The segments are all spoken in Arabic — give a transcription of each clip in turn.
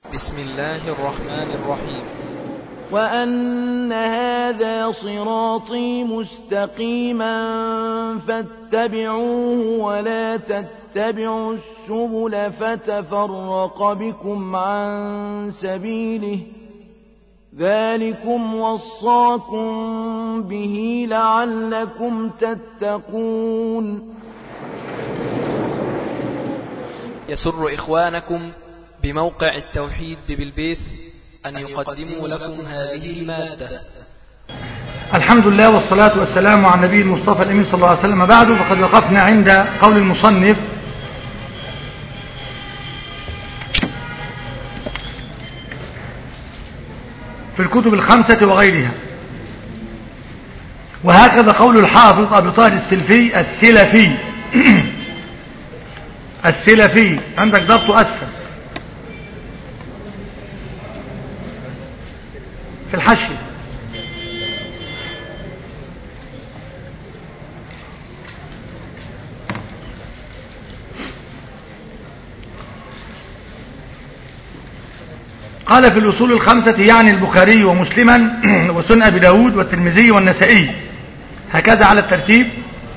بسم الله الرحمن الرحيم. وأن هذا صراطي مستقيما فاتبعوه ولا تتبعوا السبل فتفرق بكم عن سبيله ذلكم وصاكم به لعلكم تتقون. يسر إخوانكم بموقع التوحيد ببلبيس أن يقدموا لكم هذه المادة. الحمد لله والصلاة والسلام على النبي المصطفى الأمين صلى الله عليه وسلم. بعد فقد وقفنا عند قول المصنف في الكتب الخمسة وغيرها، وهكذا قول الحافظ أبي طاهر السلفي السلفي عندك ضبطه أسفل في الحشي. قال في الأصول الخمسة يعني البخاري ومسلما وسنن أبي داود والترمذي والنسائي، هكذا على الترتيب.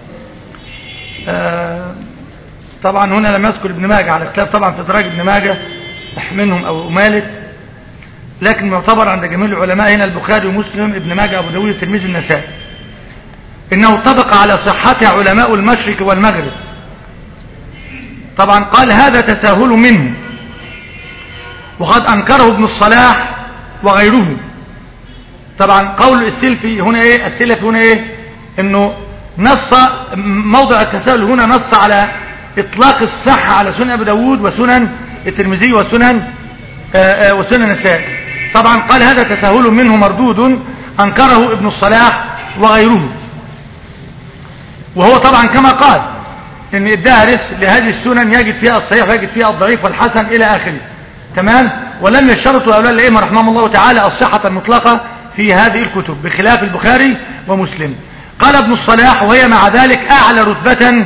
طبعا هنا لم يذكر ابن ماجه على اختلاف طبعا في إدراج ابن ماجه منهم أو مالك، لكن معتبر عند جميع العلماء هنا البخاري ومسلم ابن ماجه أبو داود الترمذي النسائي. إنه اتفق على صحته علماء المشرق والمغرب. طبعا قال هذا تساهل منه، وقد أنكره ابن الصلاح وغيره. طبعا قول السلفي هنا ايه؟ السلفي هنا ايه؟ انه نص موضع التساهل هنا، نص على اطلاق الصحة على سنن ابي داود وسنن الترمذي وسنن النسائي. طبعا قال هذا تساهل منه مردود أنكره ابن الصلاح وغيره. وهو طبعا كما قال ان الدارس لهذه السنن يجد فيها الصحيح ويجد فيها الضعيف والحسن الى اخره، تمام. ولم يشترطوا هؤلاء الائمه رحمهم الله تعالى الصحة المطلقة في هذه الكتب بخلاف البخاري ومسلم. قال ابن الصلاح وهي مع ذلك اعلى رتبة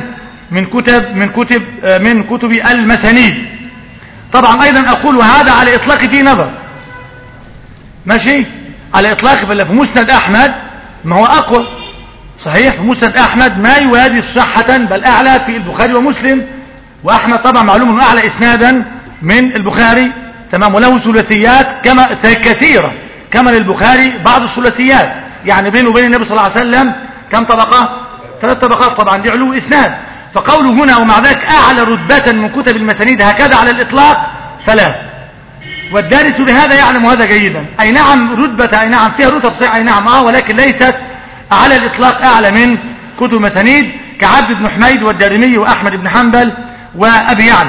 من كتب المسانيد. طبعا ايضا اقول وهذا على اطلاق فيه نظر، ماشي، على اطلاق. في مسند احمد ما هو اقوى، صحيح، في مسند احمد ما يوازي صحة بل اعلى في البخاري ومسلم. واحمد طبعا معلوم انه اعلى اسنادا من البخاري، تمام، وله ثلاثيات كما كثيرة كما للبخاري بعض الثلاثيات، يعني بينه وبين النبي صلى الله عليه وسلم كم طبقة؟ 3 طبقات. طبعا دي علو اسناد. فقوله هنا ومع ذلك اعلى رتبة من كتب المسانيد هكذا على الاطلاق فلا، والدارس بهذا يعلم هذا جيدا. اي نعم رتبة، اي نعم فيها رتب صحيح، اي نعم ولكن ليست على الاطلاق اعلى من كتب مسانيد كعبد بن حميد والدارمي واحمد بن حنبل وابي يعلى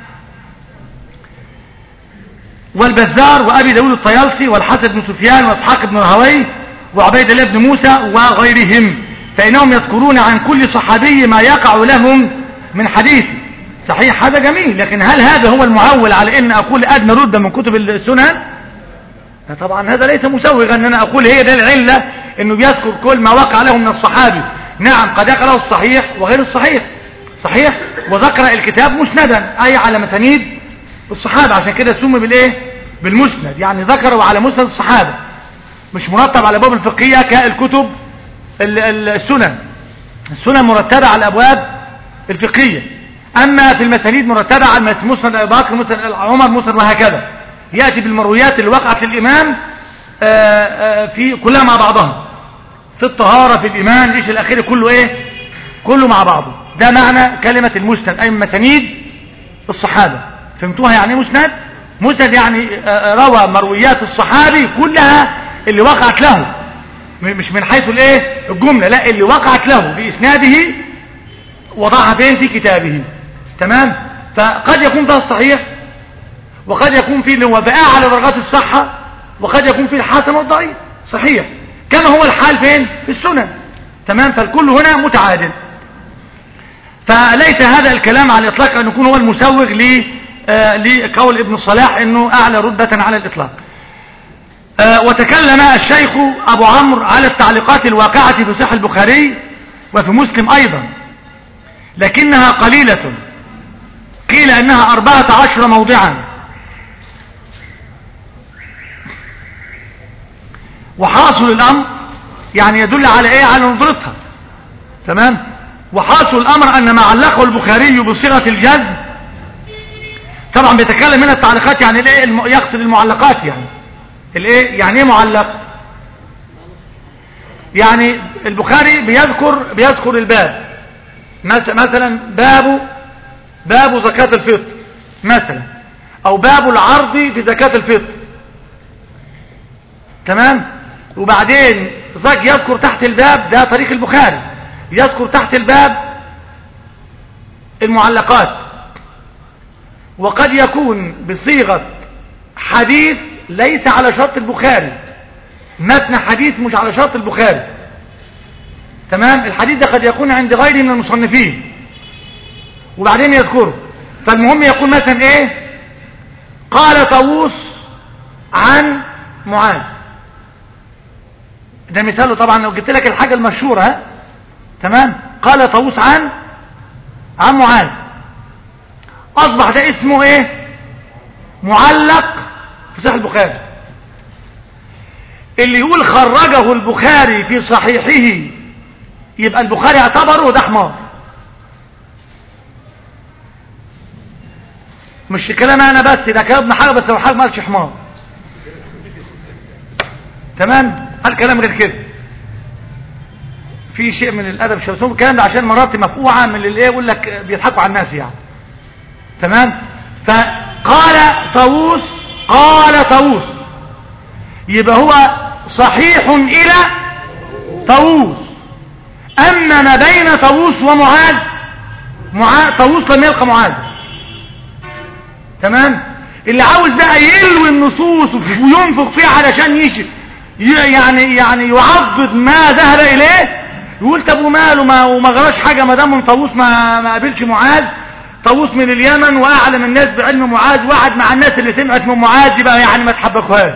والبزار وابي داود الطيالسي والحسن بن سفيان واسحاق بن راهويه وعبيد الله بن موسى وغيرهم، فانهم يذكرون عن كل صحابي ما يقع لهم من حديث. صحيح هذا جميل، لكن هل هذا هو المعول على ان اقول ادنى رتبة من كتب السنن؟ طبعا هذا ليس مسوغا ان انا اقول هي ده العلة انه بيذكر كل ما وقع له من الصحابي. نعم قد يقع له الصحيح وغير الصحيح، صحيح، وذكر الكتاب مسندا اي على مسانيد الصحابة، عشان كده سمي بالايه؟ بالمسند، يعني ذكره على مسند الصحابة، مش مرتب على الابواب الفقهية كالكتب السنن مرتبة على الابواب الفقهية. اما في المسانيد مرتبة على مسند ابي بكر، مسند عمر، مسند، وهكذا يأتي بالمرويات اللي وقعت للامام في كلها مع بعضها، في الطهارة، في الايمان، ايش الاخير، كله ايه؟ كله مع بعضه. ده معنى كلمة المسند، اي مسانيد الصحابة. فهمتوها يعني مسند؟ مسند يعني روى مرويات الصحابي كلها اللي وقعت له، مش من حيث الايه؟ الجملة، لا، اللي وقعت له باسناده وضعها فين؟ في كتابه، تمام. فقد يكون فيها الصحيح، وقد يكون فيه اللي هو بأعلى درجات الصحة، وقد يكون فيه الحسن والضعيف، صحيح، كما هو الحال فين؟ في السنن، تمام. فالكل هنا متعادل. فليس هذا الكلام على الإطلاق أن يكون هو المسوغ لقول ابن الصلاح أنه أعلى رتبة على الإطلاق. وتكلم الشيخ أبو عمرو على التعليقات الواقعة في صحيح البخاري وفي مسلم أيضا، لكنها قليلة، قيل أنها 14 موضعا، وحاصل الامر يعني يدل على ايه؟ على ندرتها. تمام. وحاصل الامر ان ما علقه البخاري بصيغه الجزم، طبعا بيتكلم هنا التعليقات يعني الايه، يقصد المعلقات يعني الايه، يعني ايه معلق؟ يعني البخاري بيذكر الباب مثلا باب زكاة الفطر مثلا، او باب العرض في زكاة الفطر. تمام. وبعدين يذكر تحت الباب، ده طريق البخاري، يذكر تحت الباب المعلقات، وقد يكون بصيغة حديث ليس على شرط البخاري، متن حديث مش على شرط البخاري. تمام. الحديث ده قد يكون عند غيره من المصنفين وبعدين يذكره. فالمهم يقول مثلا ايه، قال طاووس عن معاذ، ده مثاله طبعا لو جبت لك الحاجة المشهورة ها. تمام. قال طاووس عن معاذ، اصبح ده اسمه ايه؟ معلق في صحيح البخاري. اللي يقول خرجه البخاري في صحيحه يبقى البخاري اعتبره ده حمار. مش كلام انا بس، ده كلام ابن حجر، بس لو حاجه ما قالش حمار. تمام. قال كلام غير كده، في شيء من الادب شويه الكلام ده عشان مراتي مفقوعه من اللي ايه يقول لك بيضحكوا على الناس يعني. تمام. فقال طاووس، قال طاووس يبقى هو صحيح الى طاووس. اما ما بين طاووس ومعاذ، طاووس لم يلقى معاذ. تمام. اللي عاوز بقى يلوي النصوص وينفق فيها علشان يعني يعضد ما ذهب اليه، يقول طب وماله وما غراش حاجه ما دام من طاووس ما قابلش معاذ. طاووس من اليمن واعلم الناس بعلم معاذ، وقعد مع الناس اللي سمعت من معاذ، يبقى يعني ما تحبكوهاش.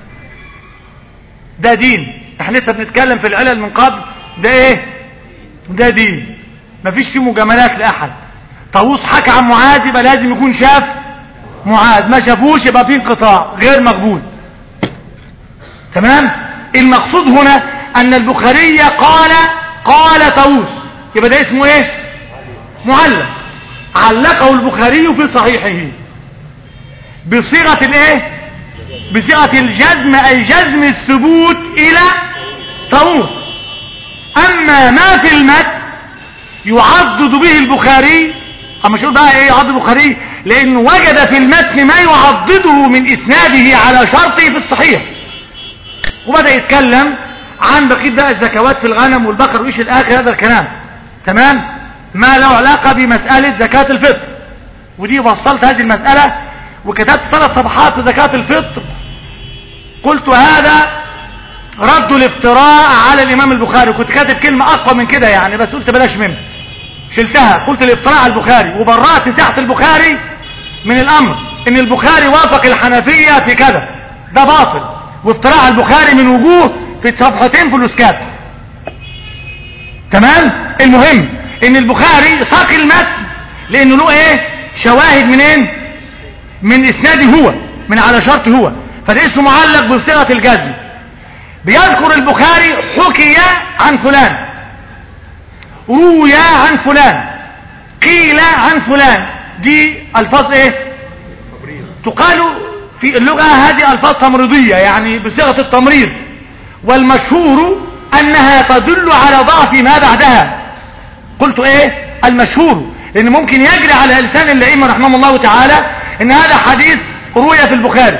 ده دين. احنا لسه بنتكلم في العلل من قبل، ده ايه؟ ده دين، مفيش فيه مجاملات لاحد. طاووس حكى عن معاذ يبقى لازم يكون شاف معاذ، ما شافوش يبقى فيه انقطاع غير مقبول. تمام. المقصود هنا ان البخاري قال طاووس، يبقى ده اسمه ايه؟ معلق. علقه البخاري في صحيحه بصيغه الايه؟ بصيغه الجزم، اي جزم الثبوت الى طاووس. اما ما في المتن يعضد به البخاري، اما شو بقى ايه يعضد البخاري؟ لانه وجد في المتن ما يعضده من اسناده على شرطه في الصحيح، وبدأ يتكلم عن بقية بقى الزكوات في الغنم والبقر وايش الاخر هذا الكلام. تمام. ما له علاقة بمسألة زكاة الفطر، ودي وصلت هذه المسألة وكتبت 3 صفحات في زكاة الفطر. قلت هذا رد الافتراء على الامام البخاري، كنت كاتب كلمة اقوى من كده يعني، بس قلت بلاش منه، شلتها. قلت الافتراء على البخاري، وبرأت ساحة البخاري من الامر ان البخاري وافق الحنفية في كذا، ده باطل وافتراء على البخاري من وجوه في صفحتين في الاسكات. تمام. المهم ان البخاري ساق المتن لانه له ايه؟ شواهد منين؟ من اسناده هو، من على شرط هو، فده اسمه معلق بصيغه الجزم. بيذكر البخاري حكي عن فلان، روي عن فلان، قيل عن فلان، دي الفاظ ايه؟ تقال في اللغة هذه الفاظ تمريضية يعني بصيغة التمريض، والمشهور انها تدل على ضعف ما بعدها. قلت ايه المشهور؟ لان ممكن يجري على لسان الائمه رحمه الله تعالى ان هذا حديث روي في البخاري،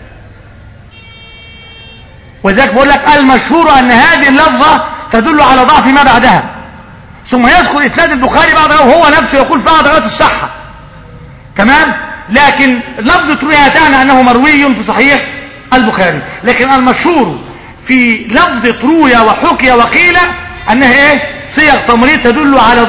وذلك بقول لك المشهور ان هذه اللفظة تدل على ضعف ما بعدها، ثم يذكر اسناد البخاري بعدها وهو نفسه يقول فيها درجات الصحة. تمام. لكن لفظة روي تعني انه مروي في صحيح البخاري، لكن المشهور في لفظة روي وحكي وقيل انها ايه؟ صيغ تمريض تدل على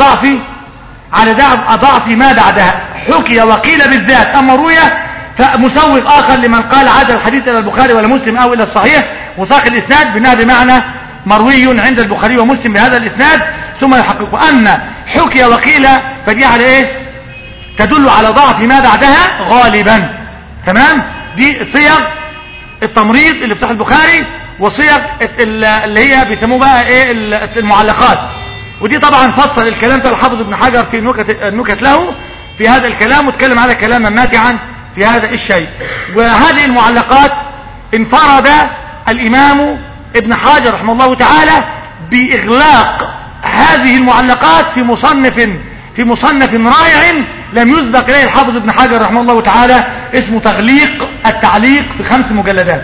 ضعف ما بعدها، حكي وقيل بالذات. اما روي فمسوغ اخر لمن قال عاد الحديث الى البخاري ولا مسلم او الى الصحيح، وساق الاسناد بانها بمعنى مروي عند البخاري ومسلم بهذا الاسناد، ثم يحقق ان حكي وقيل فدي على ايه؟ تدل على ضعف ما بعدها غالبا. تمام. دي صيغ التمريض اللي في صحيح البخاري، وصيغ اللي هي بيسموه بقى ايه المعلقات. ودي طبعا فصل الكلام ده الحافظ ابن حجر في النكت له في هذا الكلام، واتكلم على كلاما ماتعا في هذا الشيء. وهذه المعلقات انفرد الامام ابن حجر رحمه الله تعالى باغلاق هذه المعلقات في مصنف رائع لم يسبق اليه الحافظ ابن حجر رحمه الله تعالى، اسمه تغليق التعليق في 5 مجلدات.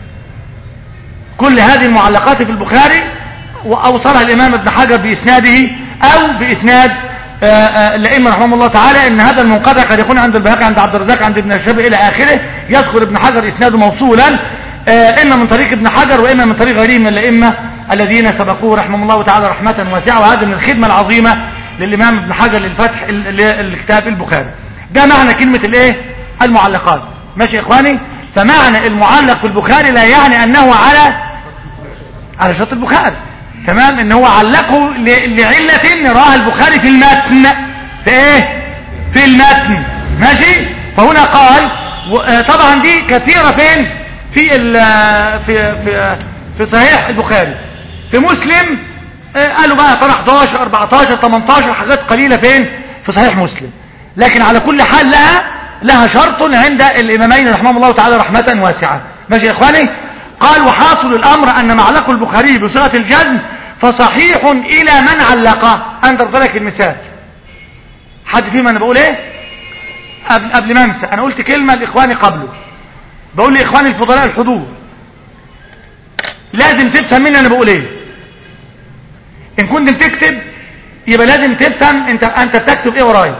كل هذه المعلقات في البخاري واوصلها الامام ابن حجر باسناده او باسناد الائمه رحمه الله تعالى، ان هذا المنقطع قد يكون عند البيهقي عند عبد الرزاق عند ابن الشافعي الى اخره. يذكر ابن حجر اسناده موصولا اما من طريق ابن حجر واما من طريق غيره من الائمه الذين سبقوه رحمه الله تعالى رحمه واسعه. وهذا من الخدمه العظيمه للامام ابن حجر للفتح الكتاب البخاري. ده معنى كلمه الايه المعلقات. ماشي يا اخواني؟ فمعنى المعلق في البخاري لا يعني انه على شرط البخاري، تمام، ان هو علقه لعلة نراها البخاري في المتن. في ايه؟ في المتن. ماشي؟ فهنا قال طبعا دي كثيرة فين؟ في صحيح البخاري. في مسلم قالوا بقى طرح 11 14 18 حاجات قليلة فين؟ في صحيح مسلم. لكن على كل حال لها شرط عند الامامين رحمهم الله تعالى رحمة واسعة. ماشي يا اخواني؟ قال وحاصل الامر ان معلق البخاري بصيغة الجزم فصحيح الى من علقه. انا ضربت لك المثال. حد فيهم انا بقول ايه؟ قبل ما انسى انا قلت كلمة لاخواني قبله، بقول لاخواني الفضلاء الحضور لازم تفهم مني انا بقول ايه. ان كنت بتكتب يبقى لازم تفهم انت بتكتب ايه ورايا،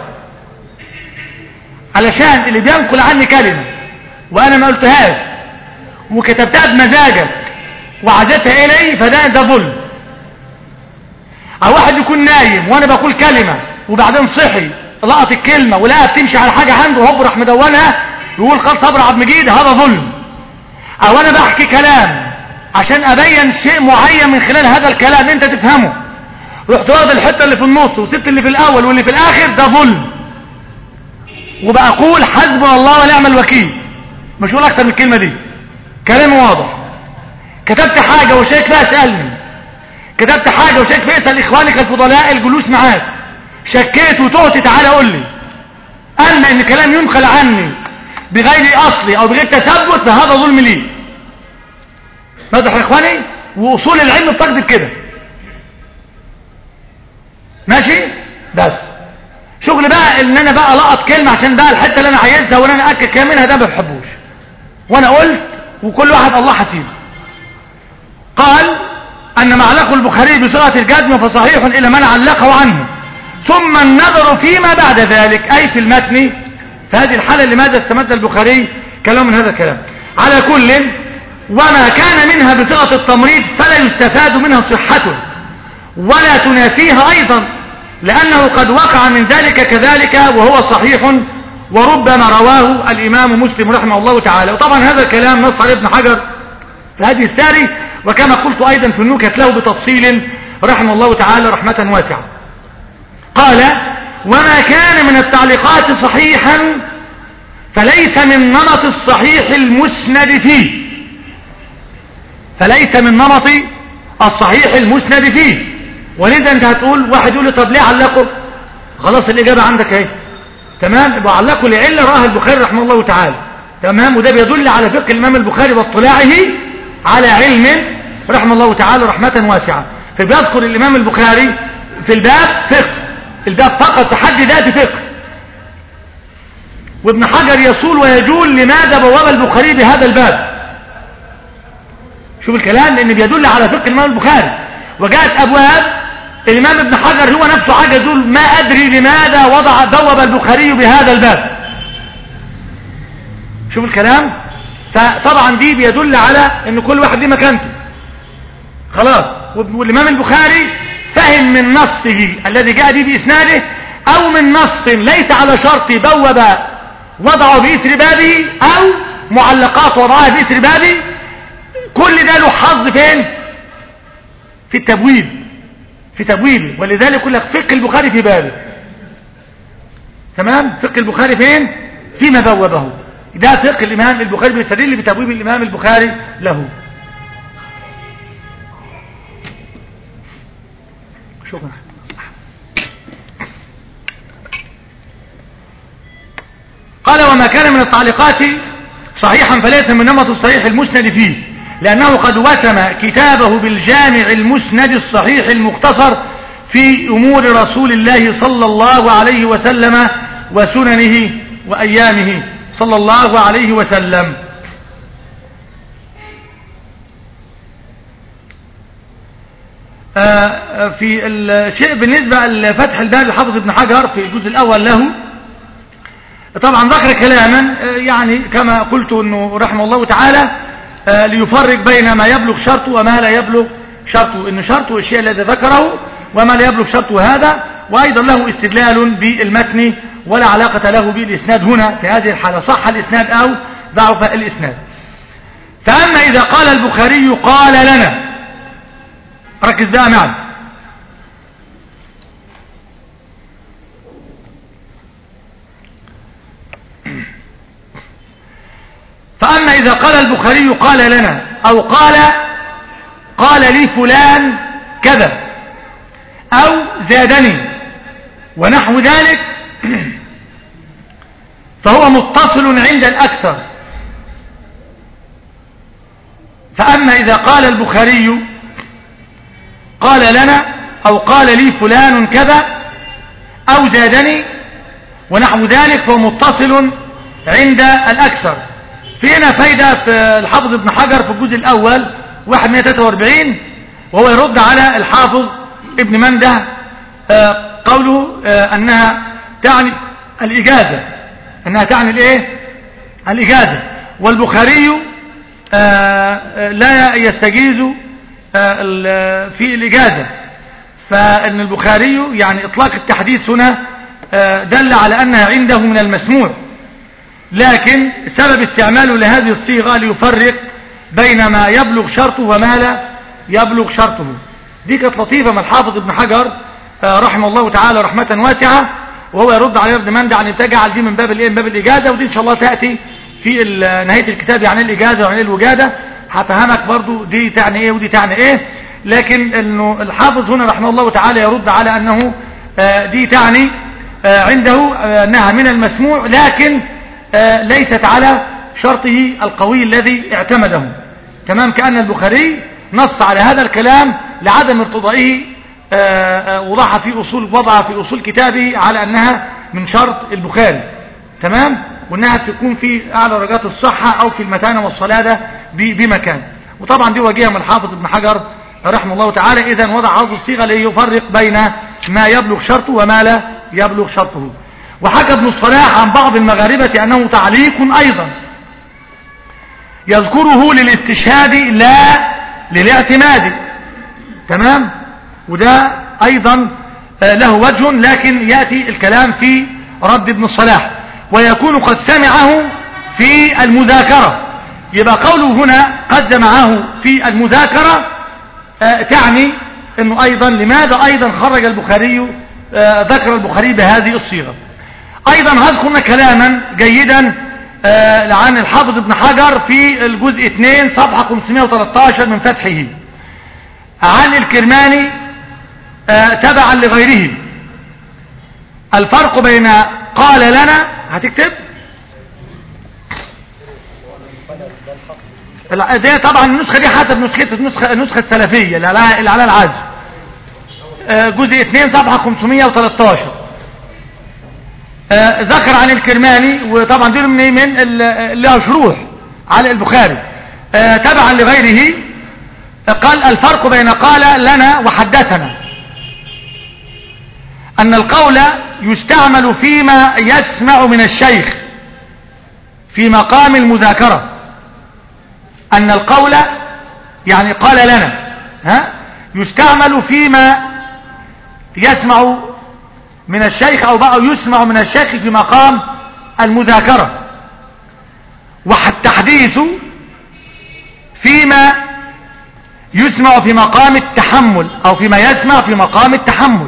علشان اللي بينقل عني كلمة وانا ما قلتهاش وكتبتها بمزاجك وعزتها الي فده ظلم. او واحد يكون نايم وانا بقول كلمة وبعدين صحي لقط الكلمة ولقى بتمشي على حاجة عنده وهو راح مدونها يقول خلاص ابو عبد المجيد، هذا ظلم. او انا بحكي كلام عشان ابين شيء معين من خلال هذا الكلام انت تفهمه، رحت واخد الحته اللي في النص وسبت اللي في الاول واللي في الاخر، ده ظلم. وبقول حسبنا الله ونعم الوكيل، مش هقول اكتر من الكلمه دي، كلام واضح. كتبت حاجه وشايك فيها اسالني، كتبت حاجه وشايك فيها اسال اخوانك الفضلاء الجلوس معاك، شكيت وتهت تعالى قول لي. اما ان كلام ينقل عني بغير اصلي او بغير تثبت فهذا ظلم لي. واضح يا اخواني؟ واصول العلم بتقدر كده. ماشي؟ بس شغل بقى ان انا بقى لقط كلمه عشان بقى الحته اللي انا عايزها وانا اكد كلام منها ده ما بحبوش، وانا قلت وكل واحد الله حسيبه. قال ان معلق البخاري بصيغه الجزم فصحيح الى من علقه عنه، ثم النظر فيما بعد ذلك اي في المتن. في هذه الحاله لماذا استمد البخاري كلام من هذا الكلام؟ على كل وما كان منها بصيغه التمريض فلا يستفاد منها صحته ولا تنافيها ايضا، لانه قد وقع من ذلك كذلك وهو صحيح وربما رواه الامام مسلم رحمه الله تعالى. وطبعا هذا الكلام نص عليه ابن حجر في هذه الساري، وكما قلت ايضا في النكت له بتفصيل رحمه الله تعالى رحمة واسعة. قال وما كان من التعليقات صحيحا فليس من نمط الصحيح المسند فيه، فليس من نمط الصحيح المسند فيه. ولذا انت هتقول واحد يقول لي طب ليه علقه؟ خلاص الاجابه عندك اهي، تمام. يبقى علقه لعله راها البخاري رحمه الله تعالى، تمام. وده بيدل على فقه الامام البخاري واطلاعه على علم رحمه الله تعالى رحمه واسعه. فبيذكر الامام البخاري في الباب فقه، الباب فقط في حد ذاته فقه. وابن حجر يصول ويجول لماذا بواب البخاري بهذا الباب. شوف الكلام، لان بيدل على فقه الامام البخاري. وجاءت ابواب الامام ابن حجر هو نفسه حاجه يقول ما ادري لماذا بوب البخاري بهذا الباب. شوف الكلام. فطبعا دي بيدل على ان كل واحد ليه مكانته خلاص. والامام البخاري فهم من نصه الذي جاء به باسناده او من نص ليس على شرط بوب وضعه باثر بابه او معلقات وضعها باثر بابه، كل ده له حظ فين؟ في التبويب، في تبويبه. ولذلك يقول لك فقه البخاري في بابه، تمام. فقه البخاري فين؟ فيما بوبه. ده فقه الامام البخاري بيستدل بتبويب الامام البخاري له. شكرا. قال وما كان من التعليقات صحيحا فليس من نمط الصحيح المسند فيه، لأنه قد وسم كتابه بالجامع المسند الصحيح المختصر في أمور رسول الله صلى الله عليه وسلم وسننه وأيامه صلى الله عليه وسلم. في الشيء بالنسبة لفتح الباب لحافظ ابن حجر في الجزء الأول له، طبعا ذكر كلاما يعني كما قلت انه رحمه الله تعالى ليفرق بين ما يبلغ شرطه وما لا يبلغ شرطه، ان شرطه الشيء الذي ذكره وما لا يبلغ شرطه هذا، وايضا له استدلال بالمتن ولا علاقة له بالاسناد هنا في هذه الحالة، صح الاسناد او ضعف الاسناد. فاما اذا قال البخاري قال لنا، ركز بقى معنا، فأما إذا قال البخاري قال لنا أو قال لي فلان كذا أو زادني ونحو ذلك فهو متصل عند الأكثر. فأما إذا قال البخاري قال لنا أو قال لي فلان كذا أو زادني ونحو ذلك فهو متصل عند الأكثر. في هنا فايدة في الحافظ ابن حجر في الجزء الأول 143 وهو يرد على الحافظ ابن منده قوله أنها تعني الإجازة، أنها تعني الإيه؟ الإجازة، والبخاري لا يستجيز في الإجازة، فإن البخاري يعني إطلاق التحديث هنا دل على أنها عنده من المسموع، لكن سبب استعماله لهذه الصيغة ليفرق بين ما يبلغ شرطه وما لا يبلغ شرطه. دي كانت لطيفة من الحافظ ابن حجر رحمه الله تعالى رحمة واسعة، وهو يرد على ابن مندى عن تجعل دي من باب الايه؟ من باب الإجازة، ودي إن شاء الله تأتي في نهاية الكتاب يعني الإجازة وعن الوجادة، هفهمك برضو دي تعني إيه ودي تعني إيه. لكن إنه الحافظ هنا رحمه الله تعالى يرد على أنه دي تعني عنده أنها من المسموع، لكن ليست على شرطه القوي الذي اعتمده، تمام، كأن البخاري نص على هذا الكلام لعدم ارتضائه وضع في أصول كتابه على أنها من شرط البخاري، تمام، وأنها تكون في أعلى درجات الصحة أو في المتانة والصلادة بمكان. وطبعا دي وجهة من الحافظ ابن حجر رحمه الله تعالى. إذن وضع هذه الصيغة ليفرق بين ما يبلغ شرطه وما لا يبلغ شرطه. وحكى ابن الصلاح عن بعض المغاربة أنه تعليق أيضا يذكره للاستشهاد لا للاعتماد، تمام، وده أيضا له وجه، لكن يأتي الكلام في رد ابن الصلاح، ويكون قد سمعه في المذاكرة. يبقى قوله هنا قد سمعه في المذاكرة تعني أنه أيضا لماذا أيضا خرج البخاري ذكر البخاري بهذه الصيغة. أيضا هذكرنا كلاما جيدا عن الحافظ ابن حجر في الجزء 2 صفحة 513 من فتحه عن الكرماني تبعا لغيره. الفرق بين قال لنا، هتكتب ده طبعا النسخة دي حسب النسخة السلفية اللي على العزم، جزء 2 صفحة 513 ذكر عن الكرماني، وطبعا دي من اللي شروح على البخاري تبعا لغيره. قال الفرق بين قال لنا وحدثنا أن القول يستعمل فيما يسمع من الشيخ في مقام المذاكرة، أن القول يعني قال لنا يستعمل فيما يسمع من الشيخ أو بقى يسمع من الشيخ في مقام المذاكرة، والتحديث فيما يسمع في مقام التحمل أو فيما يسمع في مقام التحمل.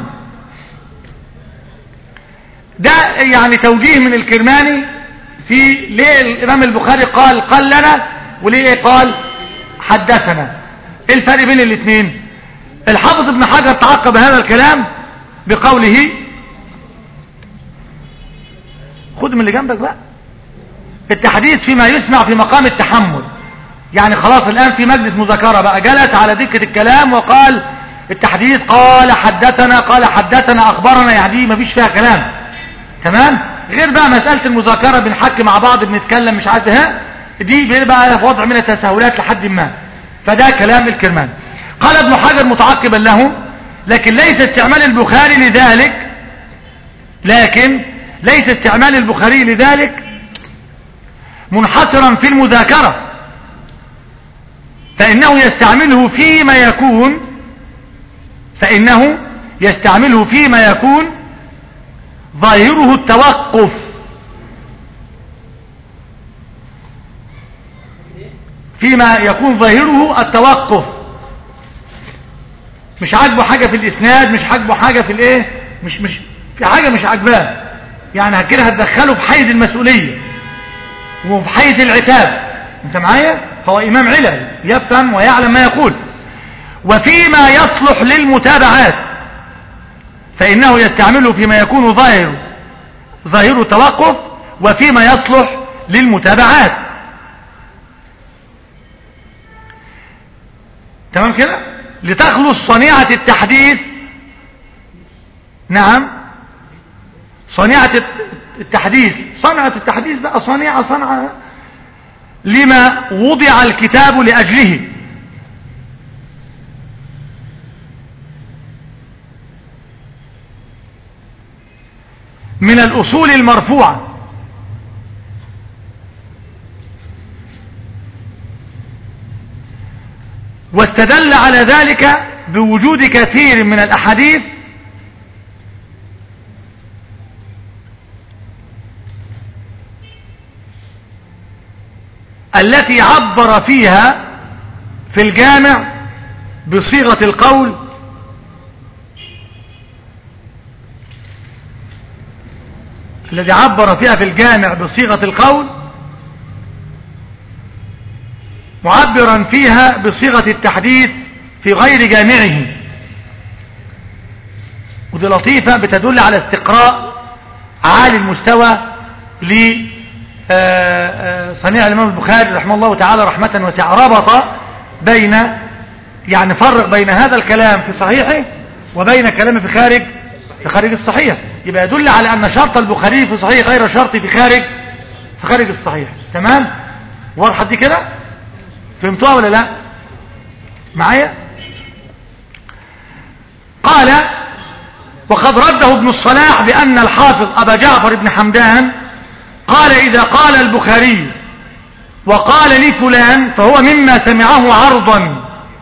ده يعني توجيه من الكرماني في ليه الإمام البخاري قال لنا وليه قال حدثنا. ايه الفرق بين الاثنين؟ الحافظ ابن حجر تعقب هذا الكلام بقوله، خد من اللي جنبك بقى، التحديث فيما يسمع في مقام التحمل. يعني خلاص الآن في مجلس مذاكرة بقى، جلس على دكة الكلام وقال التحديث، قال حدثنا، قال حدثنا، أخبرنا، يعني دي مفيش فيها كلام. تمام؟ غير بقى مسألة المذاكرة، بنحكي مع بعض، بنتكلم، مش عارف ها، دي بقى وضع من التساهلات لحد ما. فده كلام الكرماني. قال ابن حجر متعقبا له: لكن ليس استعمال البخاري لذلك منحصرا في المذاكرة، فإنه يستعمله فيما يكون ظاهره التوقف، مش عاجبه حاجة في الإسناد، مش عاجبه حاجة في الايه، مش في حاجة مش عاجباه، يعني كده هتدخله في حيز المسؤولية وفي حيز العتاب. انت معايا؟ هو إمام علم يفهم ويعلم ما يقول. وفيما يصلح للمتابعات فإنه يستعمله فيما يكون ظاهر التوقف، وفيما يصلح للمتابعات. تمام كده؟ لتخلص صنيعة التحديث، نعم، صنيعة التحديث بقى صنعة لما وضع الكتاب لأجله، من الأصول المرفوعة، واستدل على ذلك بوجود كثير من الأحاديث التي عبر فيها في الجامع بصيغة القول معبرا فيها بصيغة التحديث في غير جامعه. ودي لطيفة بتدل على استقراء عالي المستوى لصنيع الإمام البخاري رحمه الله تعالى رحمة واسعة. ربط بين، يعني فرق بين هذا الكلام في صحيحه وبين كلامه في خارج الصحيح. يبقى يدل على أن شرط البخاري في صحيح غير شرط في خارج الصحيح. تمام؟ واضحة دي كده؟ فهمتوها ولا لا؟ معايا؟ قال: وقد رده ابن الصلاح بأن الحافظ أبا جعفر بن حمدان قال: إذا قال البخاري وقال لي فلان فهو مما سمعه عرضا،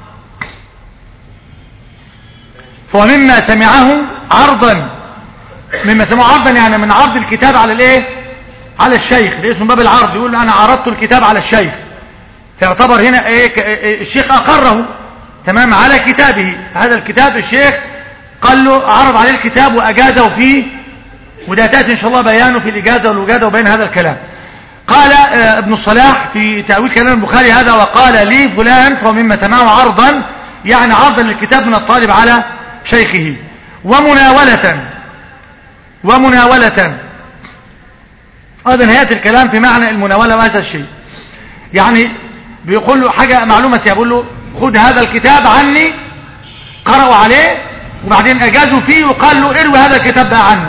يعني من عرض الكتاب على الايه، على الشيخ. ده اسمه باب العرض، يقول انا عرضت الكتاب على الشيخ، فيعتبر هنا ايه، الشيخ اقره تمام على كتابه. هذا الكتاب الشيخ قال له، عرض عليه الكتاب واجازه فيه، وده تاتي ان شاء الله بيانه في الاجازه والوجاده وبين هذا الكلام. قال ابن الصلاح في تأويل كلام البخاري هذا: وقال لي فلان فهو مما سمعه عرضا، يعني عرضا للكتاب من الطالب على شيخه. ومناولة هذا نهاية الكلام في معنى المناولة وهذا الشيء. يعني بيقول له حاجة معلومة، يقول له خذ هذا الكتاب عني، قرأوا عليه وبعدين أجازوا فيه وقال له اروي هذا الكتاب بقى عني.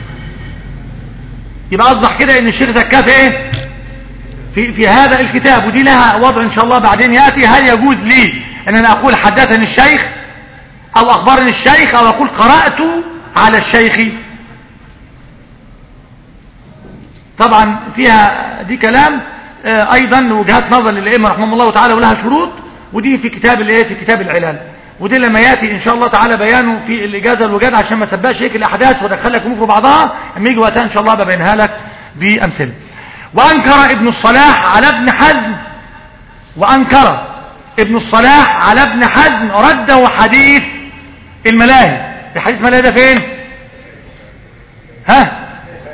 يبقى أصبح كده ان الشيخ زكاه في ايه، في هذا الكتاب. ودي لها وضع ان شاء الله بعدين يأتي. هل يجوز لي ان انا اقول حدثني الشيخ او اخبرني الشيخ او اقول قرأت على الشيخ؟ طبعا فيها دي كلام ايضا وجهات نظر للائمه رحمهم الله تعالى، ولها شروط. ودي في كتاب الايه، في كتاب العلال. ودي لما ياتي ان شاء الله تعالى بيانه في الاجازه والوجاده، عشان ما سبقش هيك الاحداث وادخل لك في بعضها، اما يجي وقتها ان شاء الله ببينها لك بامثله. وانكر ابن الصلاح على ابن حزم رده حديث الملاهي. حديث الملاهي ده فين؟ ها،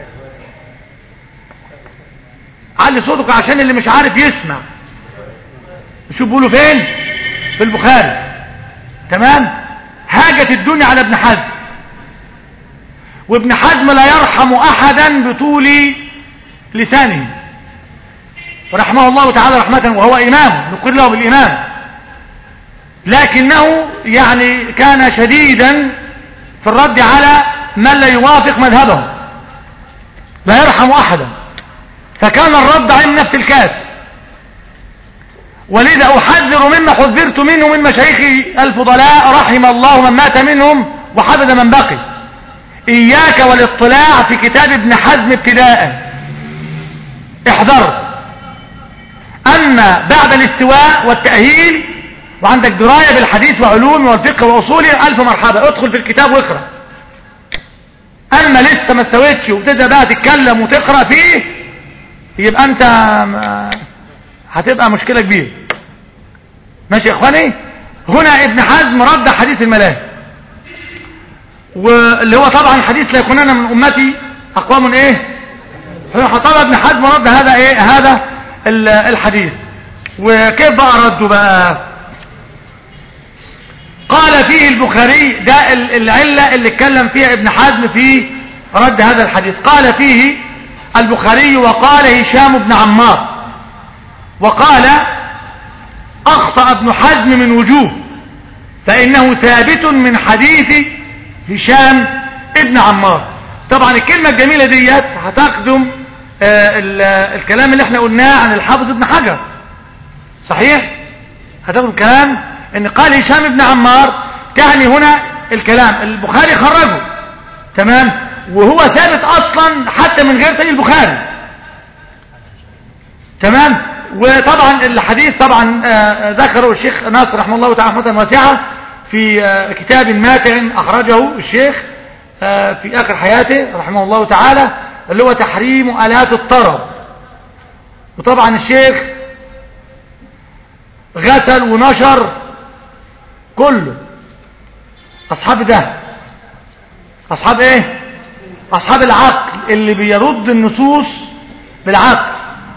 علي صوتك عشان اللي مش عارف يسمع. شوف بيقولوا فين؟ في البخاري. تمام؟ حاجة الدنيا على ابن حزم، وابن حزم لا يرحم أحدا بطول لسانه رحمه الله تعالى رحمة، وهو إمام نقول له بالإمام، لكنه يعني كان شديدا في الرد على من لا يوافق مذهبه، لا يرحم أحدا، فكان الرد عليه من نفس الكاس. ولذا أحذر مما حذرت منه من مشايخي الفضلاء رحم الله من مات منهم وحفظ من بقي، إياك والاطلاع في كتاب ابن حزم ابتداء، احذر. أما بعد الاستواء والتأهيل وعندك دراية بالحديث وعلومه والفقه وأصوله، ألف مرحبا، ادخل في الكتاب واقرأ. أما لسه ما استويتش وبتبدأ بقى تتكلم وتقرأ فيه، يبقى أنت هتبقى مشكلة كبيرة. ماشي يا إخواني؟ هنا ابن حزم رد حديث الملاهي، واللي هو طبعا حديث لا يكونن من أمتي أقوام إيه؟ طبعا ابن حزم رد هذا إيه؟ هذا الحديث. وكيف بقى رده بقى؟ قال فيه البخاري، ده العلة اللي اتكلم فيها ابن حزم في رد هذا الحديث. قال فيه البخاري وقال هشام بن عمار، وقال أخطأ ابن حزم من وجوه، فإنه ثابت من حديث هشام ابن عمار. طبعا الكلمة الجميلة ديت هتخدم الكلام اللي احنا قلناه عن الحافظ ابن حجر، صحيح؟ هتخدم كلام ان قال هشام ابن عمار، تعني هنا الكلام البخاري خرجه، تمام، وهو ثابت اصلا حتى من غير سيد البخاري، تمام. وطبعا الحديث طبعا ذكره الشيخ ناصر رحمه الله تعالى رحمة واسعة في كتاب ماتع اخرجه الشيخ في اخر حياته رحمه الله تعالى، اللي هو تحريم آلات الطرب. وطبعا الشيخ غسل ونشر كله اصحاب ده، اصحاب ايه؟ اصحاب العقل اللي بيرد النصوص بالعقل.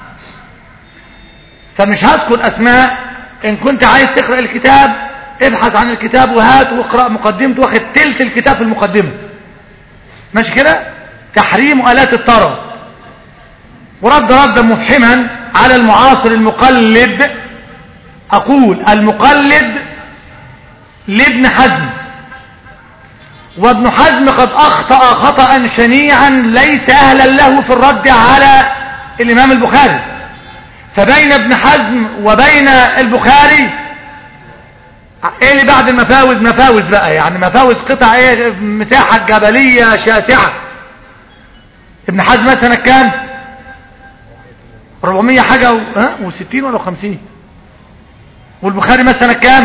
فمش هذكر اسماء، ان كنت عايز تقرأ الكتاب ابحث عن الكتاب وهات واقرأ مقدمته، واخد تلت الكتاب في المقدمة، ماشي كده؟ تحريم آلات الطرب. ورد ردا مفحما على المعاصر المقلد، اقول المقلد لابن حزم، وابن حزم قد اخطأ خطأ شنيعا ليس اهلا له في الرد على الامام البخاري. فبين ابن حزم وبين البخاري ايه اللي بعد المفاوز؟ مفاوز بقى، يعني مفاوز قطع ايه، مساحة جبلية شاسعة. ابن حزم مثلا كان 400 حاجة و60 ولا 50، والبخاري مثلا كام؟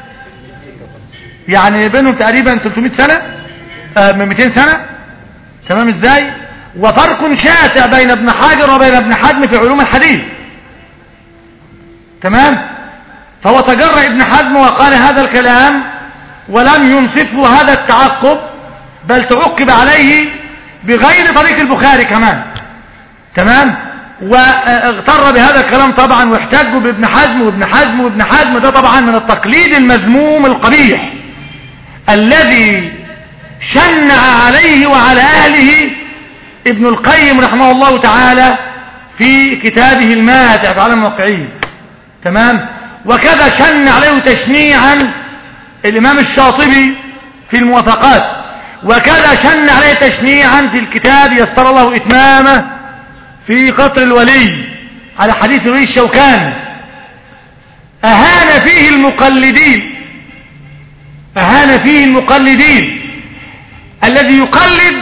يعني بينهم تقريبا 300 سنة، 200 سنة، تمام ازاي؟ وفرق شاسع بين ابن حجر وبين ابن حزم في علوم الحديث، تمام. فهو تجرأ ابن حزم وقال هذا الكلام ولم ينصفه هذا التعقب، بل تعقب عليه بغير طريق البخاري كمان، تمام. واغتر بهذا الكلام طبعا، واحتجوا بابن حزم وابن حزم وابن حزم. ده طبعا من التقليد المذموم القبيح الذي شنع عليه وعلى اهله ابن القيم رحمه الله تعالى في كتابه الماتع في عالم الواقعين، تمام. وكذا شن عليه تشنيعا الامام الشاطبي في الموافقات، وكذا شن عليه تشنيعا في الكتاب يسر الله اتمامه في قطر الولي على حديث روي الشوكاني. اهان فيه المقلدين، اهان فيه المقلدين، الذي يقلد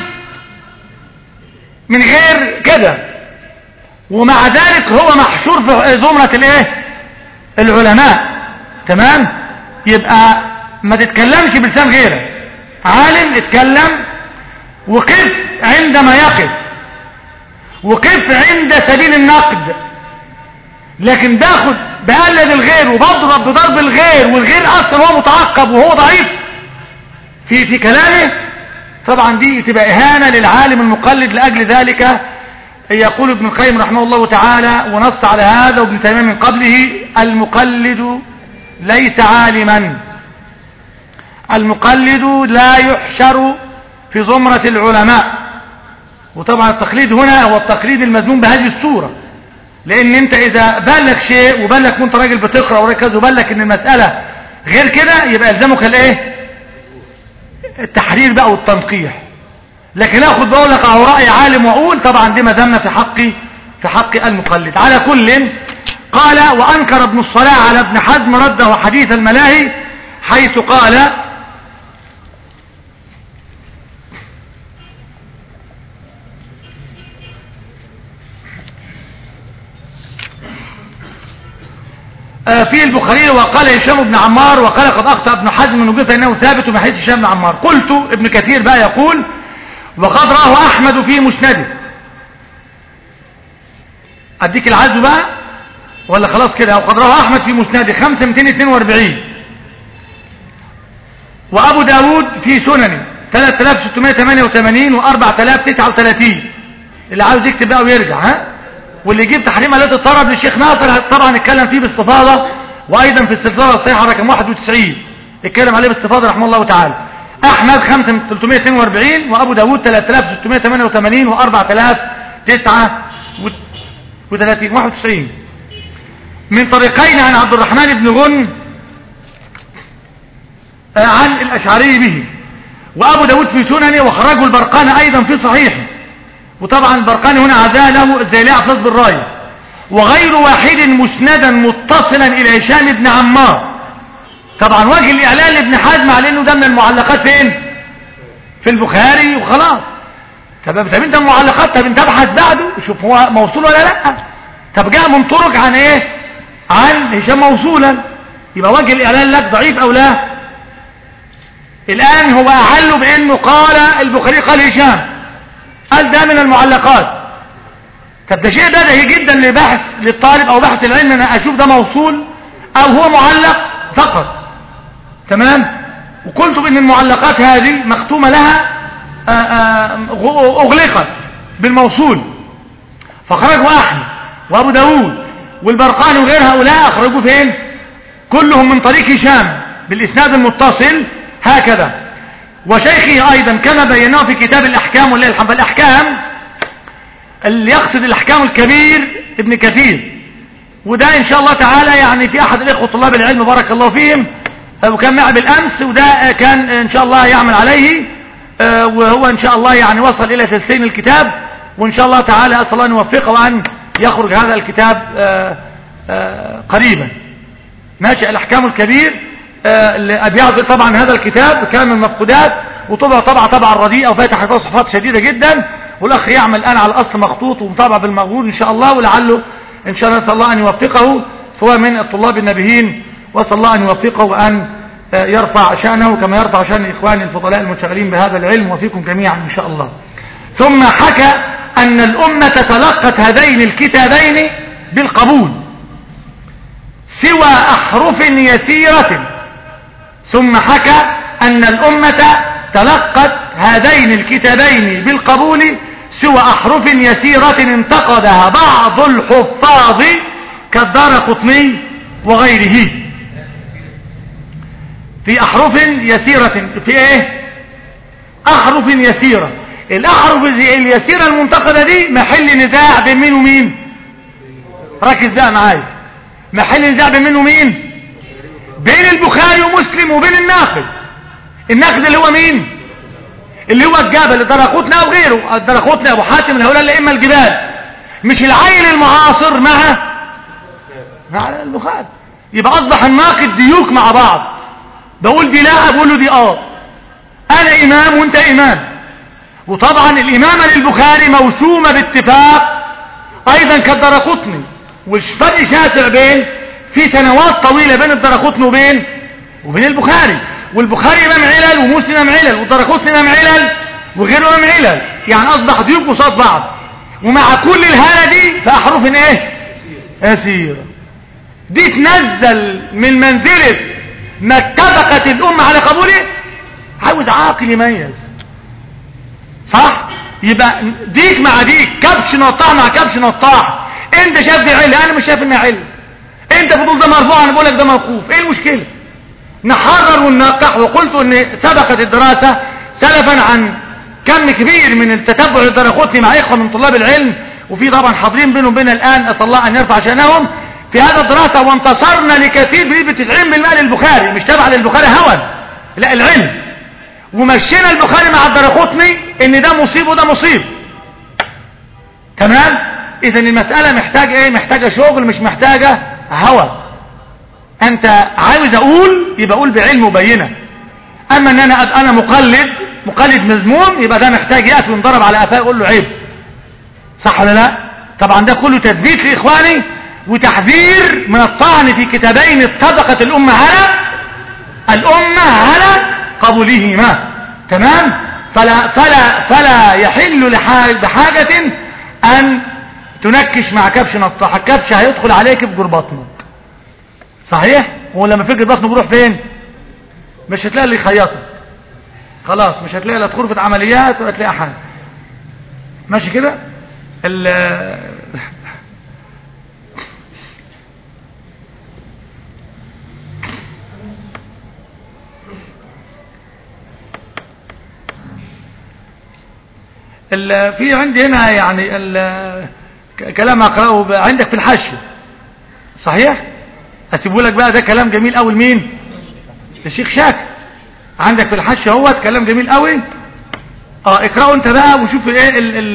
من غير كده، ومع ذلك هو محشور في زمرة الايه؟ العلماء، تمام. يبقى ما تتكلمش بلسان غيرك، عالم اتكلم وقف عندما يقف، وقف عند سبيل النقد، لكن بقلد الغير وبضرب بضرب الغير، والغير اصلا هو متعقب وهو ضعيف في كلامه، طبعا دي تبقى اهانة للعالم المقلد. لاجل ذلك يقول ابن القيم رحمه الله تعالى، ونص على هذا وابن تيمية من قبله: المقلد ليس عالما، المقلد لا يحشر في زمرة العلماء. وطبعا التقليد هنا هو التقليد المذموم بهذه الصورة، لان انت اذا بان لك شيء وبان لك وانت راجل بتقرا وركز وبان لك ان المسألة غير كده يبقى يلزمك الايه؟ التحرير بقى والتنقيح. لكن اخد بقول لك اهو رأي عالم واقول طبعا دي مذمة في حق المقلد. على كل قال وانكر ابن الصلاح على ابن حزم رده حديث الملاهي حيث قال في البخاري وقال هشام بن عمار وقال قد اخطأ ابن حزم من وجهه انه ثابت من حديث هشام بن عمار. قلت ابن كثير بقى يقول وقد راه احمد في مسنده. اديك العزو بقى ولا خلاص كده؟ وقد راه احمد في مسنده 5242 وابو داود في سننه 3688 و4039. اللي عاوز يكتب بقى ويرجع واللي يجيب تحريم آلات الطرب للشيخ ناصر طبعا اتكلم فيه باستفاضه، وايضا في السلسله الصحيحه رقم 91 اتكلم عليه باستفاضه رحمه الله تعالى. احمد 5342 وابو داود 3688 و4039 من طريقين عن عبد الرحمن بن غن عن الاشعري به. وابو داود في سننه وخرجه البرقاني ايضا في صحيحه. وطبعا البرقاني هنا عزاه له الزيلعي في نصب الرايه. وغير واحد مسندا متصلا الى هشام بن عمار. طبعا وجه الاعلان لابن حزم على انه ده من المعلقات فين؟ في البخاري وخلاص. طب انت المعلقات طب انت ابحث بعده شوف هو موصول ولا لا. طب جاء من طرق عن ايه؟ عن هشام موصولا، يبقى وجه الاعلان لك ضعيف او لا؟ الان هو اعله بانه قال البخاري قال هشام، قال ده من المعلقات. طب ده شيء بديهي جدا لبحث للطالب او بحث العلم ان انا اشوف ده موصول او هو معلق فقط. تمام. وقلت بان المعلقات هذه مختومه لها اغلقت بالموصول، فخرجوا احمد وابو داود والبرقاني وغير هؤلاء اخرجوا فين؟ كلهم من طريق هشام بالاسناد المتصل هكذا. وشيخه ايضا كما بيناه في كتاب الاحكام والله الحمد. الاحكام اللي يقصد الاحكام الكبير ابن كثير، وده ان شاء الله تعالى يعني في احد الاخوه طلاب العلم بارك الله فيهم وكان معي بالامس، وده كان ان شاء الله يعمل عليه وهو ان شاء الله يعني وصل الى تسليم الكتاب، وان شاء الله تعالى اسال الله ان يوفقه وان يخرج هذا الكتاب قريبا. ماشي. الاحكام الكبير ابيعه طبعا هذا الكتاب كان من المفقودات، وطبع طبعا رديئه وفاتح صفحات شديده جدا، والاخ يعمل الان على الاصل مخطوط ومطابع بالمغرور ان شاء الله، ولعله ان شاء الله نسال الله ان يوفقه، فهو من الطلاب النبيين، واسال الله ان يوفقه وان يرفع شانه كما يرفع شان اخواني الفضلاء المنشغلين بهذا العلم وفيكم جميعا ان شاء الله. ثم حكى ان الامه تلقت هذين الكتابين بالقبول سوى احرف يسيره. ثم حكى ان الامه تلقت هذين الكتابين بالقبول سوى احرف يسيره انتقدها بعض الحفاظ كالدارقطني وغيره. في احرف يسيره، في ايه؟ احرف يسيره. الاحرف اليسيره المنتقده دي محل نزاع بين مين ومين؟ ركز بقى معايا. محل نزاع بين مين ومين؟ بين البخاري ومسلم وبين الناقد. الناقد اللي هو مين؟ اللي هو الجبل الدرقطني او غيره، الدرقطني ابو حاتم هؤلاء الائمه الجبال، مش العيل المعاصر مع البخاري. يبقى اصبح الناقد ديوك مع بعض، بقول دي لا بقول له دي انا امام وانت امام. وطبعا الامامه للبخاري موسومه باتفاق ايضا كالدرقطني، والفرق شاسع بين في سنوات طويله بين الدرقطني وبين البخاري. والبخاري امام علل ومسلم امام علل والدرقطني امام علل وغيره امام علل، يعني اصبح ديوك قصاد بعض. ومع كل الهاله دي فاحرف ايه؟ يسيره. دي تنزل من منزله ما اتفقت الامه على قبوله. عاوز عاقل يميز صح؟ يبقى ديك مع ديك، كبش نطاح مع كبش نطاح. انت شايف دي عله، انا مش شايف انها عله. انت بتقول ده مرفوع، انا بقول لك ده موقوف. ايه المشكله؟ نحرر وننقح. وقلت ان سبقت الدراسة سلفا عن كم كبير من التتبع الدرقطني مع إخوة من طلاب العلم، وفي طبعا حاضرين بينهم وبين الآن، أسأل الله أن يرفع شأنهم في هذا الدراسة. وانتصرنا لكثير بنسبة 90% للبخاري، مش تبع للبخاري هوى، لا العلم. ومشينا البخاري مع الدرقطني ان ده مصيب وده مصيب. تمام. اذا المسألة محتاجة ايه؟ محتاجة شغل، مش محتاجة هوى. انت عاوز اقول يبقى اقول بعلم وبينه. اما ان انا مقلد مذموم، يبقى ده محتاج يأتي وينضرب على قفاه يقول له عيب. صح ولا لا؟ طبعا ده كله تثبيت لاخواني وتحذير من الطعن في كتابين اتفقت الامة على قبولهما. تمام. فلا يحل بحاجة ان تنكش مع كبش نطاح. الكبش هيدخل عليك في جر بطنك. صحيح؟ ولما في جر بطنه بيروح فين؟ مش هتلاقي اللي يخيطه، خلاص مش هتلاقي لا غرفة عمليات ولا هتلاقي حاجة. ماشي كده. في عندي هنا يعني كلام اقراه عندك في الحاشية. صحيح؟ اسيبه لك بقى، ده كلام جميل قوي. لمين؟ للشيخ شاكر. عندك في الحاشية اهوت كلام جميل قوي. اقراه انت بقى وشوف ايه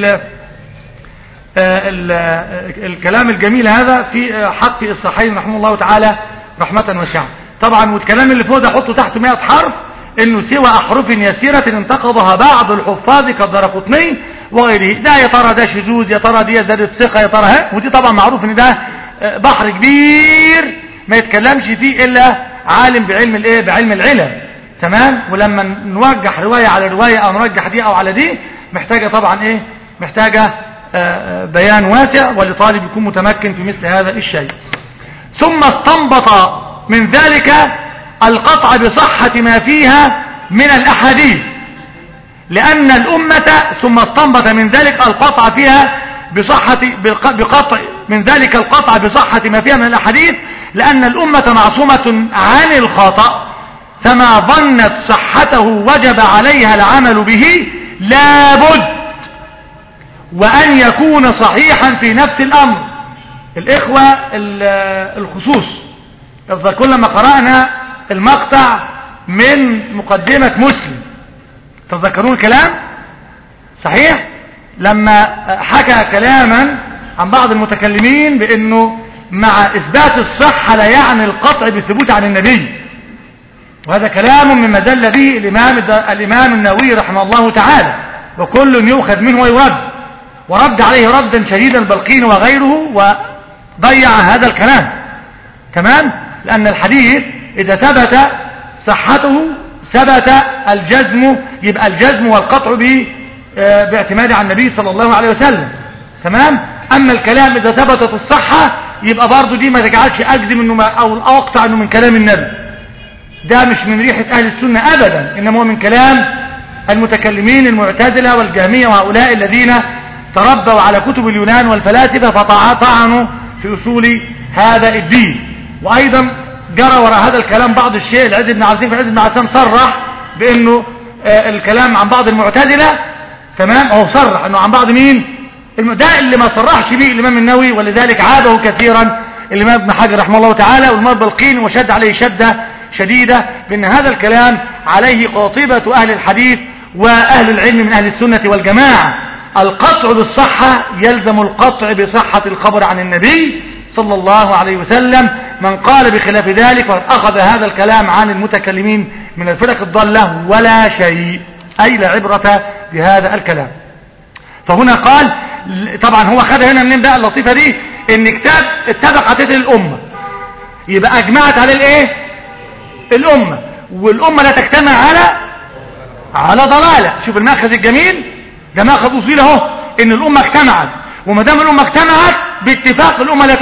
الكلام الجميل هذا في حق الصحيحين رحمه الله تعالى رحمة واسعة. طبعا والكلام اللي فوق ده حطه تحت 100 حرف، انه سوى احرف يسيرة انتقضها بعض الحفاظ كالدرقطني وغيره. ده يا ترى ده شذوذ، يا ترى دي زادت ثقة، يا ترى ها. ودي طبعا معروف ان ده بحر كبير ما يتكلمش فيه الا عالم بعلم الايه؟ بعلم العلم. تمام. ولما نوجح رواية على رواية او نرجح دي او على دي، محتاجة طبعا ايه؟ محتاجة بيان واسع، ولطالب يكون متمكن في مثل هذا الشيء. ثم استنبط من ذلك القطع بصحة ما فيها من الأحاديث، لأن الأمة ثم استنبط من ذلك القطع فيها بقطع من ذلك القطع بصحة ما فيها من الأحاديث، لأن الأمة معصومة عن الخطأ، فما ظنت صحته وجب عليها العمل به لابد وأن يكون صحيحا في نفس الأمر. الإخوة الخصوص، كلما قرأنا المقطع من مقدمة مسلم تذكرون الكلام؟ صحيح؟ لما حكى كلاما عن بعض المتكلمين بأنه مع إثبات الصحة لا يعني القطع بالثبوت عن النبي، وهذا كلام مما دل به الإمام النووي رحمه الله تعالى، وكل يؤخذ منه ويرد، ورد عليه ردا شديدا البلقين وغيره وضيع هذا الكلام. تمام. لأن الحديث إذا ثبت صحته ثبت الجزم، يبقى الجزم والقطع به باعتماد على النبي صلى الله عليه وسلم. تمام. أما الكلام إذا ثبتت الصحة يبقى برضو دي ما تجعلش أجزم إنه أو أقطع إنه من كلام النبي، ده مش من ريحة أهل السنة أبدا، إنما هو من كلام المتكلمين المعتزلة والجهمية وهؤلاء الذين تربوا على كتب اليونان والفلاسفة فطعنوا في أصول هذا الدين. وأيضا جرى وراء هذا الكلام بعض الشيء. العز بن عاصم صرح بأنه الكلام عن بعض المعتزلة. تمام. هو صرح أنه عن بعض مين؟ ده اللي ما صرحش به الإمام النووي، ولذلك عابه كثيرا الإمام ابن حجر رحمه الله تعالى والإمام البلقين، وشد عليه شدة شديدة بأن هذا الكلام عليه قاطبة أهل الحديث وأهل العلم من أهل السنة والجماعة. القطع بالصحة يلزم القطع بصحة الخبر عن النبي صلى الله عليه وسلم. من قال بخلاف ذلك وقد أخذ هذا الكلام عن المتكلمين من الفرق الضالة ولا شيء، أي لا عبرة بهذا الكلام. فهنا قال طبعا هو خد هنا من بقى اللطيفة دي ان كتاب اتفقت الأمة، يبقى أجمعت على الايه؟ الأمة، والأمة لا تجتمع على ضلالة. شوف المأخذ الجميل ده، مأخذ أصيل اهو، ان الأمة اجتمعت، وما دام الأمة اجتمعت باتفاق الأمة لا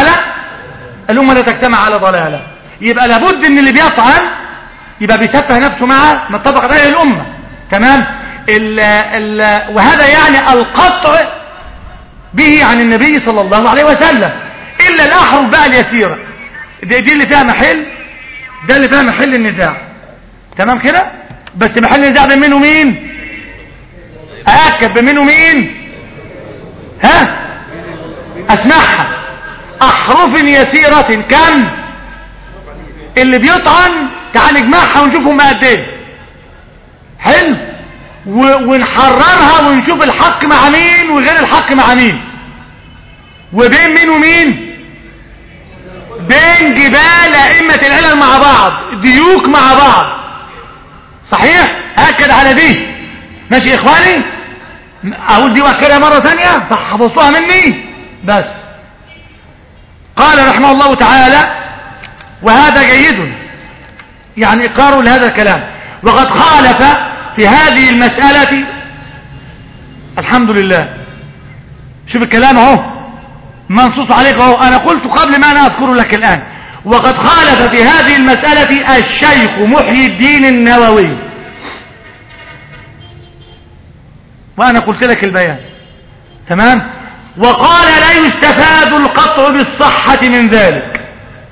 تجتمع على ضلالة، يبقى لابد ان اللي بيطعن يبقى بيسفه نفسه مع ما اتفقت عليه الأمة. تمام. وهذا يعني القطع به عن النبي صلى الله عليه وسلم، إلا الأحرف بقى اليسيرة دي اللي فيها محل ده اللي فيها محل النزاع. تمام كده؟ بس محل النزاع بين مين ومين؟ أأكد بين مين ومين؟ ها؟ أسمعها. أحرف يسيرة كم؟ اللي بيطعن تعال نجمعها ونشوفهم قد ايه. حلو. ونحررها ونشوف الحق مع مين وغير الحق مع مين، وبين مين ومين، بين جبال أئمة العلل مع بعض، ديوك مع بعض. صحيح؟ أكد على دي. ماشي إخواني؟ أقول دي وأكدها مرة ثانية فحفظتوها مني بس. قال رحمه الله تعالى: وهذا جيد، يعني إقرار لهذا الكلام. وقد خالف في هذه المسألة، الحمد لله، شوف الكلام اهو منصوص عليك اهو، انا قلت قبل ما انا اذكره لك الان. وقد خالف في هذه المسألة الشيخ محي الدين النووي، وانا قلت لك البيان. تمام. وقال لا يستفاد القطع بالصحة من ذلك.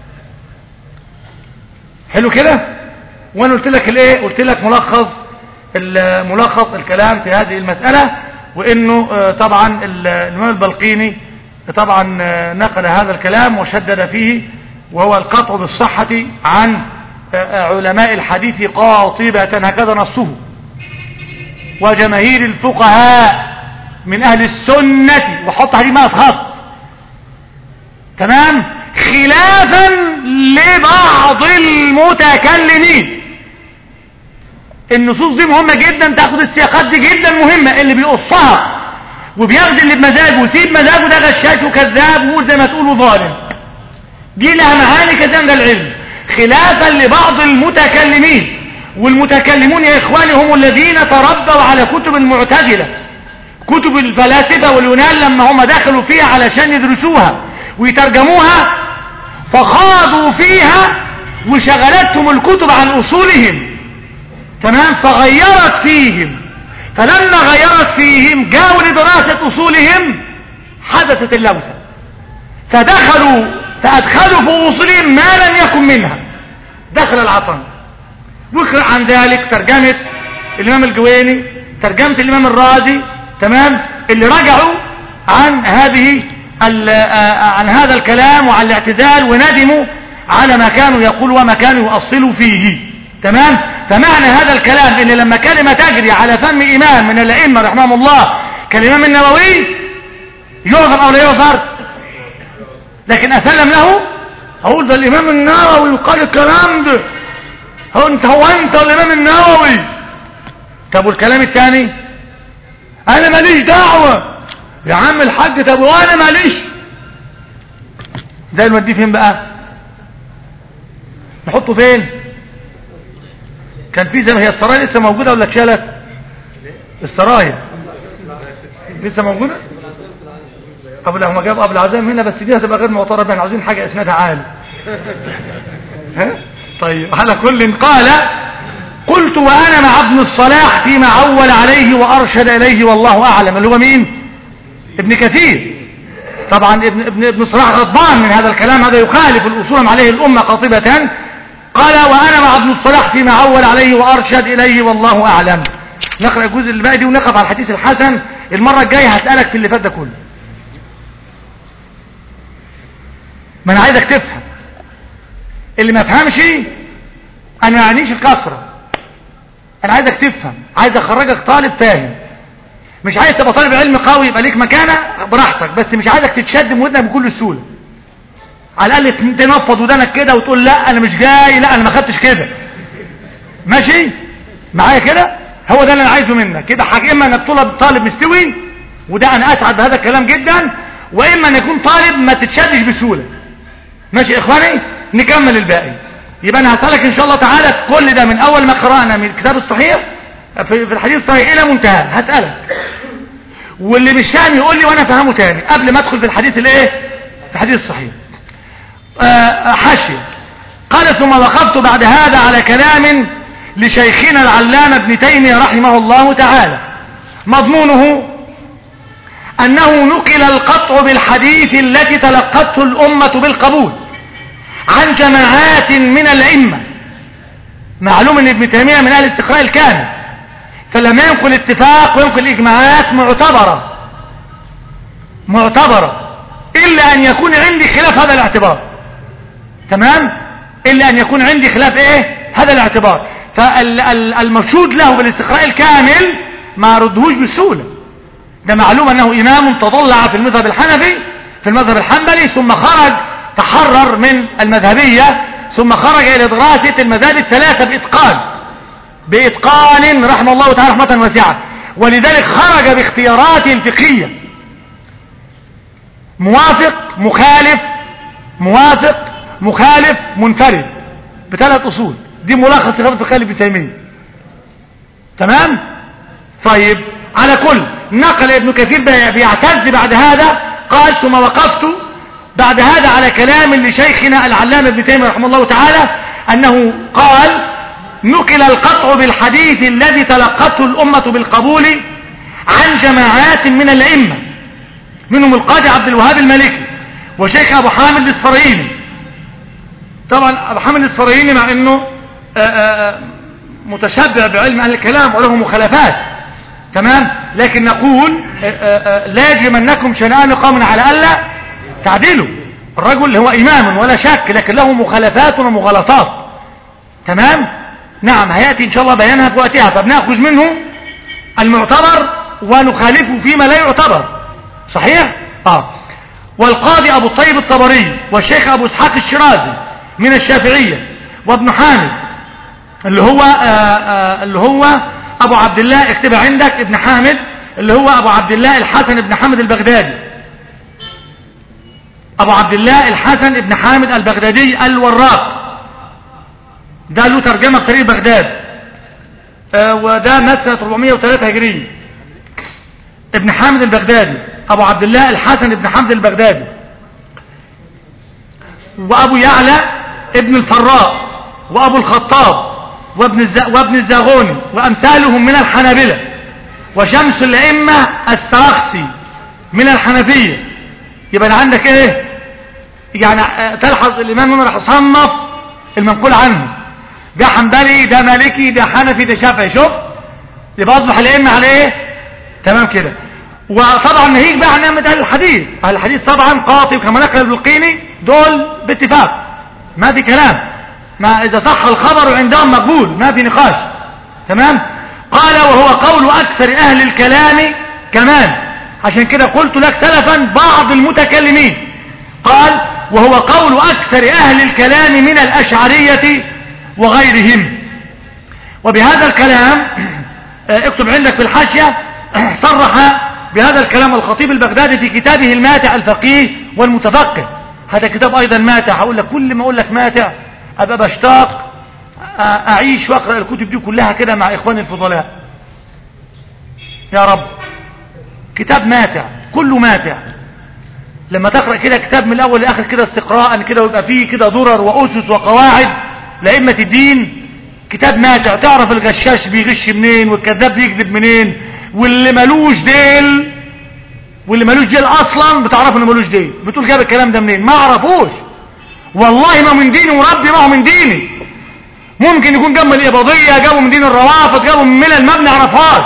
حلو كده. وانا قلت لك الايه، قلت لك ملخص الكلام في هذه المسألة، وانه طبعا الامام البلقيني طبعا نقل هذا الكلام وشدد فيه، وهو القطع بالصحة عن علماء الحديث قاطبة، هكذا نصه، وجماهير الفقهاء من اهل السنة، وحط عليه 100 خط. تمام. خلافا لبعض المتكلمين. النصوص دي مهمة جدا، تاخد السياقات دي جدا مهمة. اللي بيقصها وبياخد اللي بمزاجه ويسيب مزاجه ده غشاش وكذاب ويقول زي ما تقولوا ظالم. دي لها معاني كثيرة من العلم. خلافا لبعض المتكلمين، والمتكلمون يا اخواني هم الذين تربوا على كتب المعتزلة، كتب الفلاسفة واليونان، لما هم دخلوا فيها علشان يدرسوها ويترجموها فخاضوا فيها وشغلتهم الكتب عن اصولهم. تمام. فغيرت فيهم، فلما غيرت فيهم جاءوا لدراسة اصولهم حدثت اللوثة، فادخلوا في اصولهم ما لم يكن منها، دخل العطن. واقرأ عن ذلك ترجمة الامام الجويني، ترجمة الامام الرازي. تمام. اللي رجعوا عن هذا الكلام وعن الاعتزال، وندموا على ما كانوا يقولوا وما كانوا يؤصلوا فيه. تمام. فمعنى هذا الكلام ان لما كلمة تجري على فم امام من الائمة رحمه الله كالامام النووي يعذر او لا يعذر؟ لكن اسلم له اقول ده الامام النووي وقال الكلام ده، هو انت الامام النووي. طب والكلام الثاني؟ انا ماليش دعوة يا عم الحاج. طب وانا ماليش، ده نوديه فين بقى؟ نحطه فين؟ كان في زي ما هي السرايا لسه موجودة ولا اتشالت؟ السرايا لسه موجودة؟ قبل هم جابوا قبل العزام هنا، بس دي هتبقى غير معترض بها، عاوزين حاجة اسنادها عالي. ها؟ طيب على كل قال: قلت وانا مع ابن الصلاح فيما عول عليه وارشد اليه والله اعلم. اللي هو مين؟ ابن كثير. طبعا ابن الصلاح غضبان من هذا الكلام، هذا يخالف الاصول عليه الامه قاطبة. قال: وانا مع ابن الصلاح فيما عول عليه وارشد اليه والله اعلم. نقرأ الجزء اللي باقي دي ونقف على الحديث الحسن. المرة الجاية هسألك في اللي فات ده كله. ما انا عايزك تفهم. اللي ما فهمش انا ما يعنيش الكسرة، انا عايزك تفهم، عايز اخرجك طالب فاهم. مش عايز تبقى طالب علم قوي يبقى ليك مكانة براحتك، بس مش عايزك تتشد من ودنك بكل سهولة. على الاقل تنفض ودانك كده وتقول لا انا مش جاي، لا انا ما خدتش كده. ماشي معايا كده؟ هو ده اللي انا عايزه منك. يبقى حاجة اما انك طالب مستوي، وده انا اسعد بهذا الكلام جدا، واما ان يكون طالب ما تتشدش بسهولة. ماشي يا اخواني؟ نكمل الباقي. يبقى انا هسألك ان شاء الله تعالى كل ده من اول ما قرأنا من الكتاب الصحيح في الحديث الصحيح الى منتهى هسألك، واللي مش فاهم يقول لي وانا فهمه تاني قبل ما ادخل في الحديث الايه، في الحديث الصحيح. حاشية. قال: ثم وقفت بعد هذا على كلام لشيخنا العلامة ابن تيمية رحمه الله تعالى، مضمونه أنه نقل القطع بالحديث التي تلقته الأمة بالقبول عن جماعات من الأئمة معلوم ان ابن تيمية من اهل الاستقراء الكامل، فلما ينقل اتفاق وينقل اجماعات معتبرة الا ان يكون عندي خلاف هذا الاعتبار. تمام؟ الا ان يكون عندي خلاف ايه هذا الاعتبار. فالمشهود له بالاستقراء الكامل ما ردهوش بسهولة. ده معلوم انه امام تضلع في المذهب الحنفي في المذهب الحنبلي، ثم خرج تحرر من المذهبية، ثم خرج الى دراسة المذاهب الثلاثة بإتقان رحمه الله تعالى رحمة واسعة. ولذلك خرج باختيارات فقهية موافق مخالف منفرد بثلاث اصول. دي ملخص خطاب الفقه لابن تيمية. تمام؟ طيب، على كل نقل ابن كثير بيعتز بعد هذا قال: ثم وقفت بعد هذا على كلام لشيخنا العلامة ابن تيمية رحمه الله تعالى أنه قال: نقل القطع بالحديث الذي تلقته الأمة بالقبول عن جماعات من الأئمة، منهم القاضي عبد الوهاب المالكي وشيخ أبو حامد الإسفرايني. طبعا أبو حامد الإسفرايني مع أنه متشبع بعلم أهل الكلام وله مخالفات، تمام، لكن نقول لا يجرمنكم شنآن قوم على ألا تعدلوا. الرجل هو إمام ولا شك، لكن له مخالفات ومغالطات. تمام؟ نعم، هيأتي إن شاء الله بيانها في وقتها. فبنأخذ منه المعتبر ونخالفه فيما لا يعتبر. صحيح؟ والقاضي أبو الطيب الطبري والشيخ أبو إسحاق الشيرازي من الشافعية، وابن حامد اللي هو أبو عبد الله، اكتبها عندك، ابن حامد اللي هو أبو عبد الله الحسن ابن حامد البغدادي، أبو عبد الله الحسن ابن حامد البغدادي الوراق، ده له ترجمة بطريق بغداد، وده مات سنة 403 هجرية. ابن حامد البغدادي، أبو عبد الله الحسن ابن حامد البغدادي، وأبو يعلى ابن الفراء، وأبو الخطاب، وابن الزاغوني وأمثالهم من الحنابلة، وشمس الأئمة السرخسي من الحنفية. يبقى عندك ايه؟ يعني تلحظ الإمام هنا راح صنف المنقول عنه، ده حنبلي، ده مالكي، ده حنفي، ده شافعي. شوف، يبقى أصبح الأئمة على ايه؟ تمام كده. وطبعا نهيك بقى عن أئمة أهل الحديث. أهل الحديث طبعا قاطي كما نقل البلقيني دول باتفاق، ما في كلام، ما إذا صح الخبر عندهم مقبول، ما في نقاش. تمام؟ قال: وهو قول أكثر أهل الكلام كمان. عشان كده قلت لك سلفا بعض المتكلمين قال: وهو قول أكثر أهل الكلام من الأشعرية وغيرهم. وبهذا الكلام اكتب عندك في الحاشية، صرح بهذا الكلام الخطيب البغدادي في كتابه الماتع الفقيه والمتفقه. هذا كتاب أيضا ماتع. هقول لك كل ما أقول لك ماتع أبقى بشتاق أعيش وأقرأ الكتب دي كلها كده مع إخواني الفضلاء يا رب. كتاب ماتع، كله ماتع. لما تقرأ كده كتاب من الأول لآخر كده استقراء كده، ويبقى فيه كده درر وأسس وقواعد لأئمة الدين، كتاب ماتع. تعرف الغشاش بيغش منين، والكذاب بيكذب منين، واللي ملوش ديل أصلا بتعرف إنه ملوش ديل. بتقول جاب الكلام ده منين؟ ما أعرفوش والله، ما من ديني وربي ما هو من ديني. ممكن يكون جاب من الإباضية، جابوا من دين الروافض، جابوا من ملل ما بنعرفهاش.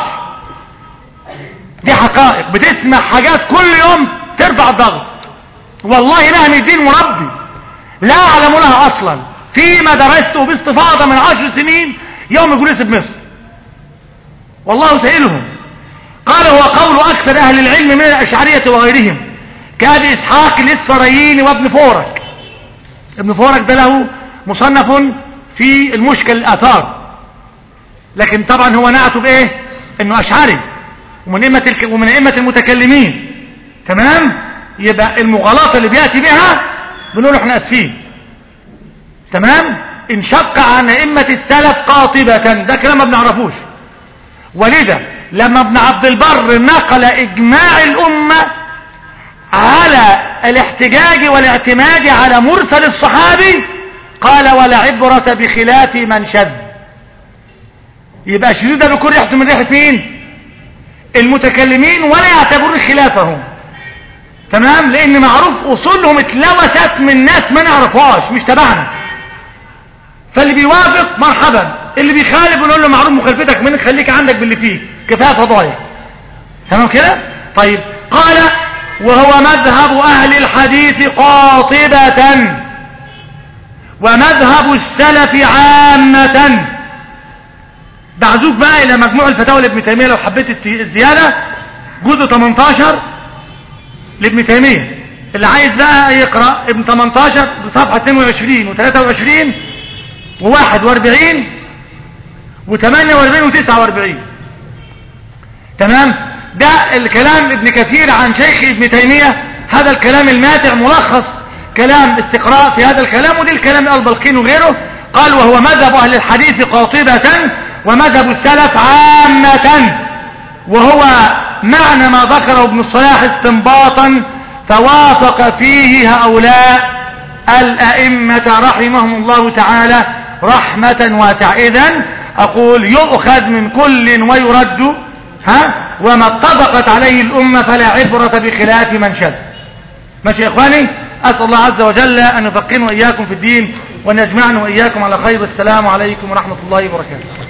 دي حقائق، بتسمع حاجات كل يوم ترفع الضغط. والله ما من دين وربي لا أعلم لها أصلا، فيما درسته باستفاضة من 10 سنين يوم جلوس بمصر، والله سائلهم. قال: هو قول أكثر أهل العلم من الأشعرية وغيرهم كأبي إسحاق الإسفرايني وابن فورك. ابن فورك ده له مصنف في المشكل الآثار، لكن طبعا هو نعته بإيه؟ إنه أشعري ومن أئمة المتكلمين. تمام؟ يبقى المغالطة اللي بيأتي بها بنقول احنا أسفين. تمام؟ انشق عن أئمة السلف قاطبة، ده كلام ما بنعرفوش. ولذا لما ابن عبد البر نقل إجماع الأمة على الاحتجاج والاعتماد على مرسل الصحابي قال: ولا عبرة بخلاف من شذ. يبقى الشذوذ ده بيكون ريحته من ريحة مين؟ المتكلمين، ولا يعتبرون خلافهم. تمام؟ لأن معروف أصولهم اتلوثت من ناس ما نعرفهاش، مش تبعنا. فاللي بيوافق مرحبا، اللي بيخالف بنقول له معروف مخالفتك منك، خليك عندك باللي فيه، كفايه فضايح. تمام كده؟ طيب قال وهو مذهب أهل الحديث قاطبة ومذهب السلف عامة. بعزوك بقى إلى مجموع الفتاوى لابن تيمية لو حبيت الزيادة، جزء 18 لابن تيمية، اللي عايز بقى يقرأ ابن 18 بصفحة 22 و23 و41 و48 و49. تمام؟ ده الكلام ابن كثير عن شيخ ابن تيمية، هذا الكلام الماتع ملخص كلام استقراء في هذا الكلام، ودي الكلام البلقين وغيره. قال وهو مذهب أهل الحديث قاطبة ومذهب السلف عامة، وهو معنى ما ذكره ابن الصلاح استنباطا فوافق فيه هؤلاء الأئمة رحمهم الله تعالى رحمة واسعة. إذن أقول يؤخذ من كل ويرد، وما اتفقت عليه الأمة فلا عبرة بخلاف من شذ. ماشي يا إخواني؟ أسأل الله عز وجل أن يفقهنا وإياكم في الدين وأن يجمعنا وإياكم على خير. السلام عليكم ورحمة الله وبركاته.